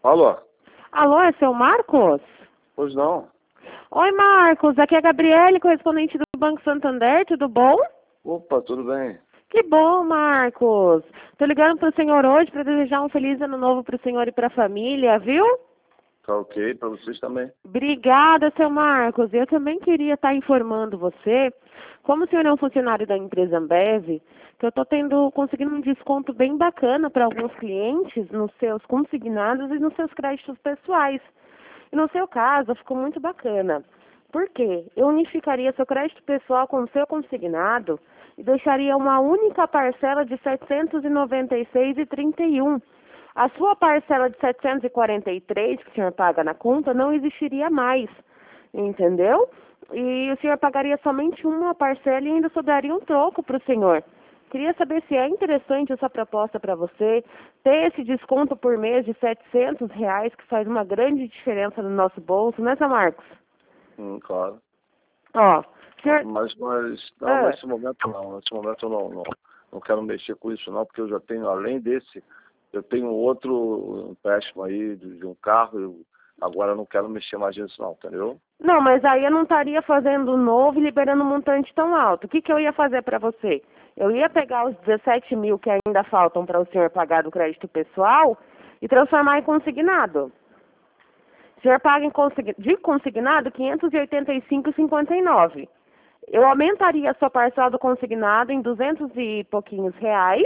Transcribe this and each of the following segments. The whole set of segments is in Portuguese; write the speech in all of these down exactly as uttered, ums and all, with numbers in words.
Alô? Alô, é seu Marcos? Pois não. Oi, Marcos. Aqui é a Gabriele, correspondente do Banco Santander. Tudo bom? Opa, tudo bem? Que bom, Marcos. Tô ligando pro senhor hoje para desejar um feliz ano novo pro senhor e pra família, viu? Tá ok, pra vocês também. Obrigada, seu Marcos. Eu também queria estar informando você, como o senhor é um funcionário da empresa Ambev, que eu estou tendo, conseguindo um desconto bem bacana para alguns clientes nos seus consignados e nos seus créditos pessoais. E no seu caso, ficou muito bacana. Por quê? Eu unificaria seu crédito pessoal com o seu consignado e deixaria uma única parcela de setecentos e noventa e seis reais e trinta e um centavos. A sua parcela de setecentos e quarenta e três que o senhor paga na conta não existiria mais, entendeu? E o senhor pagaria somente uma parcela e ainda sobraria um troco para o senhor. Queria saber se é interessante essa proposta para você, ter esse desconto por mês de setecentos reais, que faz uma grande diferença no nosso bolso, né, seu Marcos? Hum, claro. Ó, senhor... Mas, mas não, Ah, nesse momento não. Nesse momento eu não, não, não quero mexer com isso não, porque eu já tenho, além desse, eu tenho outro empréstimo aí de, de um carro, eu, agora eu não quero mexer mais nisso não, entendeu? não, mas aí eu não estaria fazendo novo e liberando um montante tão alto. O que, que eu ia fazer para você? Eu ia pegar os dezessete mil que ainda faltam para o senhor pagar do crédito pessoal e transformar em consignado. O senhor paga em consign... de consignado quinhentos e oitenta e cinco reais e cinquenta e nove centavos. Eu aumentaria a sua parcela do consignado em duzentos e pouquinhos reais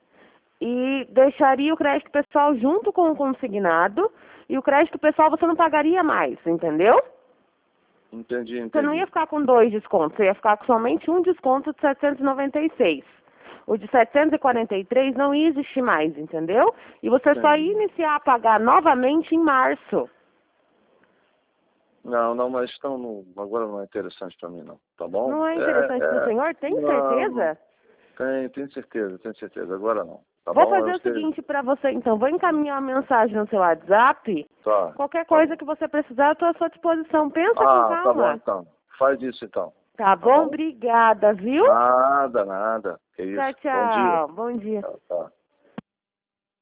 e deixaria o crédito pessoal junto com o consignado, e o crédito pessoal você não pagaria mais, entendeu? Entendi, Você não ia entendi. ficar com dois descontos, você ia ficar com somente um desconto de setecentos e noventa e seis. O de setecentos e quarenta e três não ia existir mais, entendeu? E você só ia Entendi. iniciar a pagar novamente em março. Não, não, mas então não, agora não é interessante para mim não, tá bom? Não é É, interessante para o é, senhor? Tem não, não, certeza? tenho, tenho certeza, tenho certeza, agora não, tá Vou bom? fazer Eu o sei, seguinte para você, então. Vou encaminhar uma mensagem no seu WhatsApp. tá, Qualquer tá coisa bom. que você precisar, eu estou à sua disposição. Pensa com Ah, tá bom calma. então, faz isso então, Tá tá bom? bom? Obrigada, viu? Nada, nada, que isso, Tchau, bom dia, tchau. Bom dia. tá, tá.